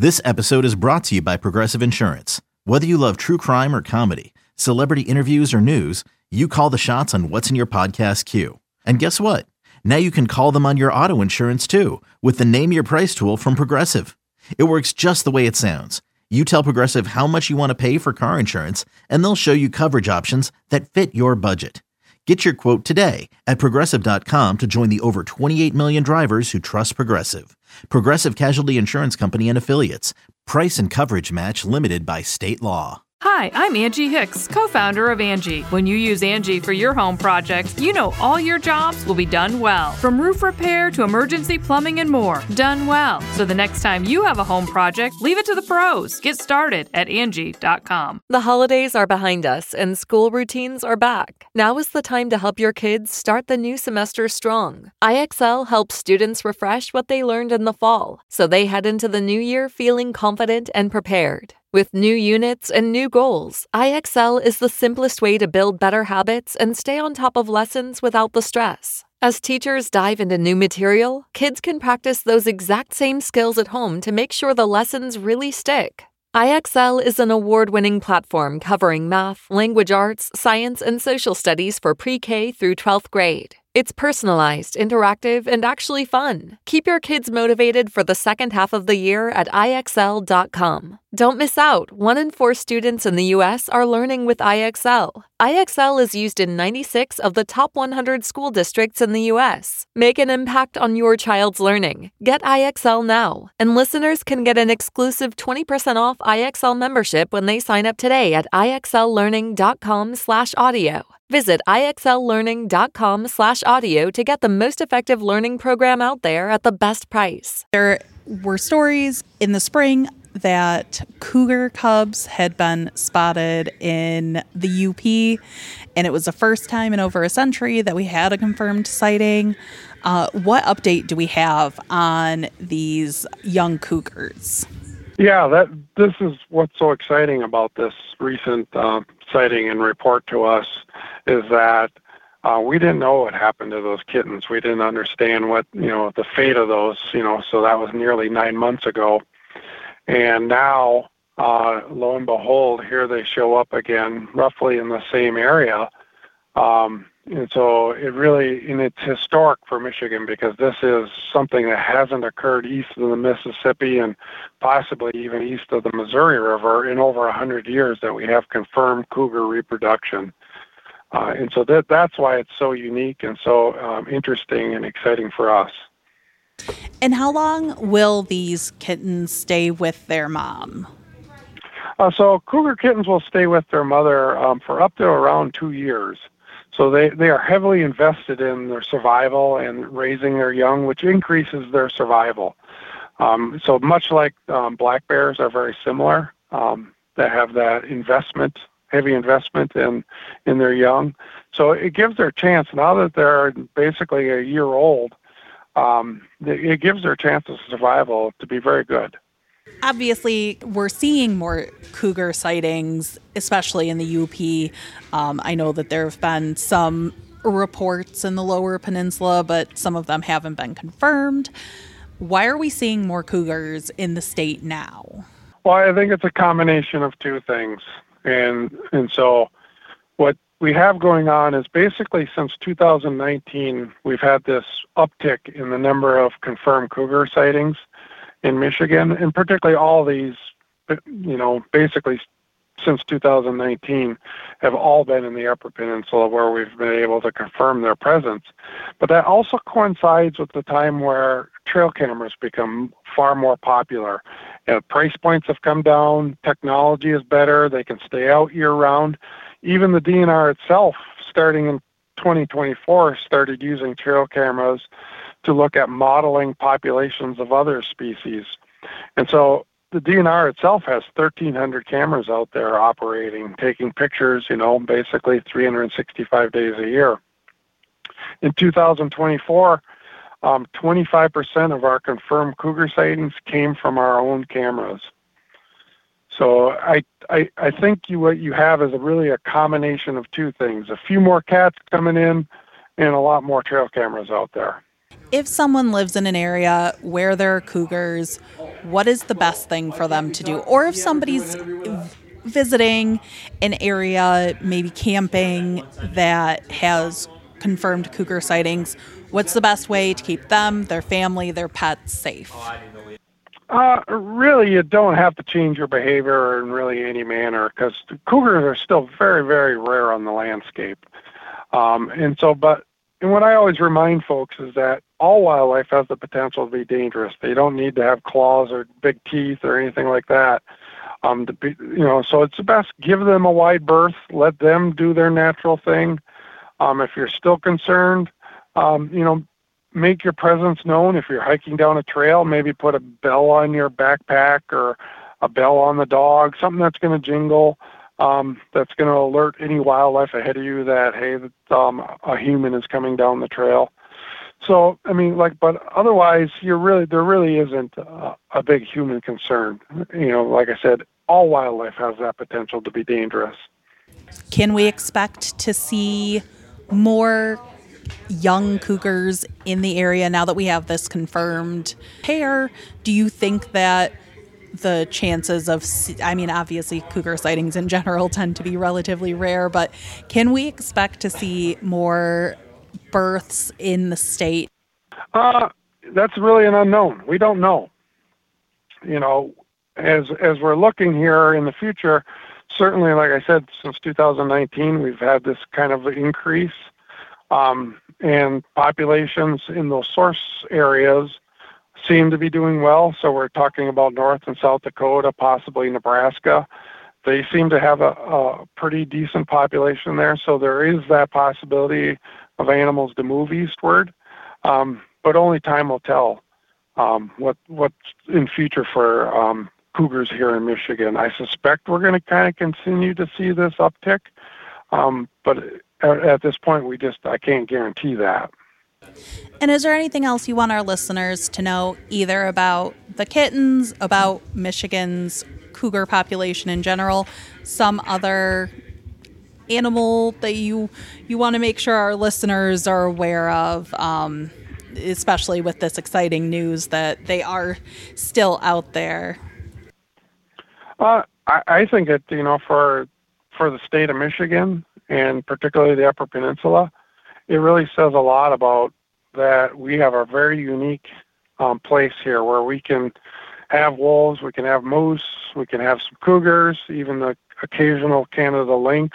This episode is brought to you by Progressive Insurance. Whether you love true crime or comedy, celebrity interviews or news, you call the shots on what's in your podcast queue. And guess what? Now you can call them on your auto insurance too with the Name Your Price tool from Progressive. It works just the way it sounds. You tell Progressive how much you want to pay for car insurance, and they'll show you coverage options that fit your budget. Get your quote today at Progressive.com to join the over 28 million drivers who trust Progressive. Progressive Casualty Insurance Company and Affiliates. Price and coverage match limited by state law. Hi, I'm Angie Hicks, co-founder of Angie. When you use Angie for your home projects, you know all your jobs will be done well. From roof repair to emergency plumbing and more, done well. So the next time you have a home project, leave it to the pros. Get started at Angie.com. The holidays are behind us and school routines are back. Now is the time to help your kids start the new semester strong. IXL helps students refresh what they learned in the fall, so they head into the new year feeling confident and prepared. With new units and new goals, IXL is the simplest way to build better habits and stay on top of lessons without the stress. As teachers dive into new material, kids can practice those exact same skills at home to make sure the lessons really stick. IXL is an award-winning platform covering math, language arts, science, and social studies for pre-K through 12th grade. It's personalized, interactive, and actually fun. Keep your kids motivated for the second half of the year at IXL.com. Don't miss out. 1 in 4 students in the U.S. are learning with IXL. IXL is used in 96 of the top 100 school districts in the U.S. Make an impact on your child's learning. Get IXL now. And listeners can get an exclusive 20% off IXL membership when they sign up today at IXLlearning.com/audio. Visit IXLlearning.com/audio to get the most effective learning program out there at the best price. There were stories in the spring that cougar cubs had been spotted in the UP, and it was the first time in over a century that we had a confirmed sighting. What update do we have on these young cougars? Yeah, this is what's so exciting about this recent sighting and report to us is that we didn't know what happened to those kittens. We didn't understand what, the fate of those, so that was nearly 9 months ago. And now, lo and behold, here they show up again, roughly in the same area. And so it's historic for Michigan because this is something that hasn't occurred east of the Mississippi and possibly even east of the Missouri River in over 100 years that we have confirmed cougar reproduction. And so that's why it's so unique and so interesting and exciting for us. And how long will these kittens stay with their mom? So cougar kittens will stay with their mother for up to around 2 years. So they are heavily invested in their survival and raising their young, which increases their survival. So much like black bears are very similar, that have that heavy investment in their young. So it gives their chance, now that they're basically a year old, it gives their chance of survival to be very good. Obviously, we're seeing more cougar sightings, especially in the UP. I know that there have been some reports in the Lower Peninsula, but some of them haven't been confirmed. Why are we seeing more cougars in the state now? Well, I think it's a combination of two things. And so what we have going on is basically since 2019, we've had this uptick in the number of confirmed cougar sightings in Michigan, and particularly all these, basically since 2019 have all been in the Upper Peninsula where we've been able to confirm their presence. But that also coincides with the time where trail cameras become far more popular. Price points have come down, technology is better, they can stay out year-round. Even the DNR itself, starting in 2024, started using trail cameras to look at modeling populations of other species. And so the DNR itself has 1,300 cameras out there operating, taking pictures, basically 365 days a year. In 2024, 25% of our confirmed cougar sightings came from our own cameras. So I think what you have is really a combination of two things: a few more cats coming in, and a lot more trail cameras out there. If someone lives in an area where there are cougars, what is the best thing for them to do? Or if somebody's visiting an area, maybe camping, that has confirmed cougar sightings, what's the best way to keep them, their family, their pets safe? Really, you don't have to change your behavior in really any manner, because cougars are still very, very rare on the landscape. And what I always remind folks is that all wildlife has the potential to be dangerous. They don't need to have claws or big teeth or anything like that. So it's best give them a wide berth, let them do their natural thing. If you're still concerned, make your presence known. If you're hiking down a trail, maybe put a bell on your backpack or a bell on the dog, something that's going to jingle, that's going to alert any wildlife ahead of you that, hey, a human is coming down the trail. So, but otherwise, there really isn't a big human concern. Like I said, all wildlife has that potential to be dangerous. Can we expect to see more young cougars in the area now that we have this confirmed pair? Do you think that the chances of, obviously cougar sightings in general tend to be relatively rare, but can we expect to see more births in the state? That's really an unknown. We don't know. As we're looking here in the future, certainly, like I said, since 2019, we've had this kind of increase, and populations in those source areas seem to be doing well. So we're talking about North and South Dakota, possibly Nebraska. They seem to have a pretty decent population there. So there is that possibility of animals to move eastward. But only time will tell what's in future for cougars here in Michigan. I suspect we're going to kind of continue to see this uptick. But at this point, I can't guarantee that. And is there anything else you want our listeners to know, either about the kittens, about Michigan's cougar population in general, some other animal that you want to make sure our listeners are aware of, especially with this exciting news that they are still out there? I think that, for the state of Michigan, and particularly the Upper Peninsula, it really says a lot about that we have a very unique place here where we can have wolves, we can have moose, we can have some cougars, even the occasional Canada lynx,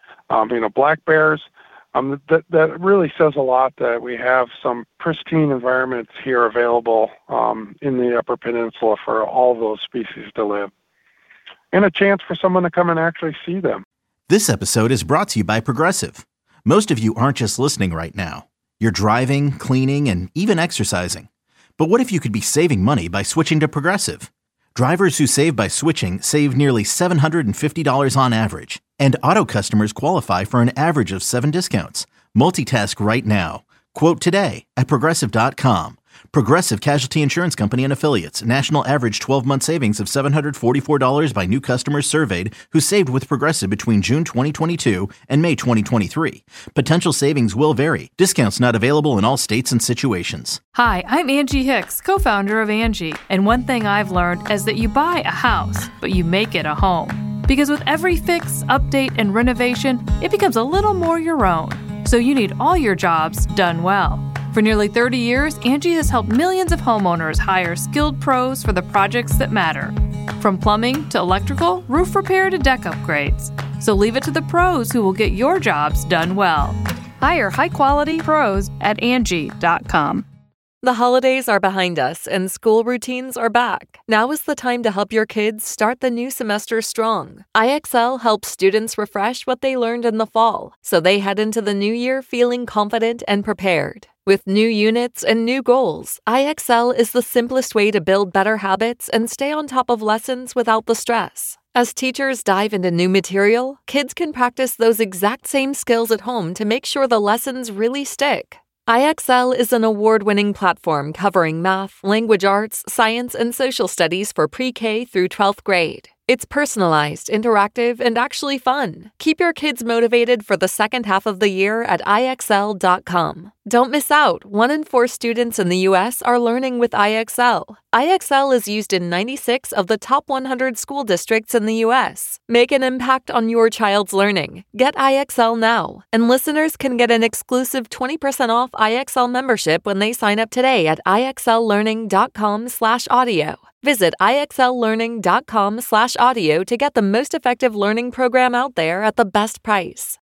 black bears. That really says a lot that we have some pristine environments here available in the Upper Peninsula for all those species to live, and a chance for someone to come and actually see them. This episode is brought to you by Progressive. Most of you aren't just listening right now. You're driving, cleaning, and even exercising. But what if you could be saving money by switching to Progressive? Drivers who save by switching save nearly $750 on average. And auto customers qualify for an average of 7 discounts. Multitask right now. Quote today at Progressive.com. Progressive Casualty Insurance Company and Affiliates. National average 12-month savings of $744 by new customers surveyed who saved with Progressive between June 2022 and May 2023. Potential savings will vary. Discounts not available in all states and situations. Hi, I'm Angie Hicks, co-founder of Angie. And one thing I've learned is that you buy a house, but you make it a home. Because with every fix, update, and renovation, it becomes a little more your own. So you need all your jobs done well. For nearly 30 years, Angie has helped millions of homeowners hire skilled pros for the projects that matter. From plumbing to electrical, roof repair to deck upgrades. So leave it to the pros who will get your jobs done well. Hire high-quality pros at Angie.com. The holidays are behind us and school routines are back. Now is the time to help your kids start the new semester strong. IXL helps students refresh what they learned in the fall, so they head into the new year feeling confident and prepared. With new units and new goals, IXL is the simplest way to build better habits and stay on top of lessons without the stress. As teachers dive into new material, kids can practice those exact same skills at home to make sure the lessons really stick. IXL is an award-winning platform covering math, language arts, science, and social studies for pre-K through 12th grade. It's personalized, interactive, and actually fun. Keep your kids motivated for the second half of the year at IXL.com. Don't miss out. 1 in 4 students in the U.S. are learning with IXL. IXL is used in 96 of the top 100 school districts in the U.S. Make an impact on your child's learning. Get IXL now. And listeners can get an exclusive 20% off IXL membership when they sign up today at IXLlearning.com/audio. Visit IXLlearning.com/audio to get the most effective learning program out there at the best price.